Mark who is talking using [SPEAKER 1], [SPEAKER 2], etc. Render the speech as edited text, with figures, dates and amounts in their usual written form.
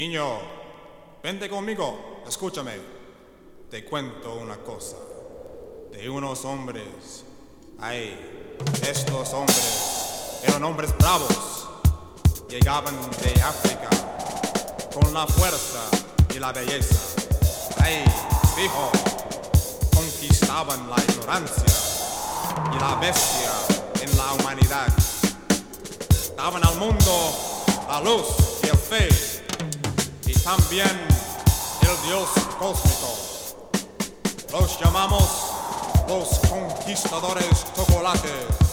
[SPEAKER 1] Niño, vente conmigo, escúchame. Te cuento una cosa. De unos hombres, estos hombres eran hombres bravos. Llegaban de África con la fuerza y la belleza. Fijo, conquistaban la ignorancia y la bestia en la humanidad. Daban al mundo la luz y el fe, y también el Dios cósmico. Los llamamos los conquistadores chocolates.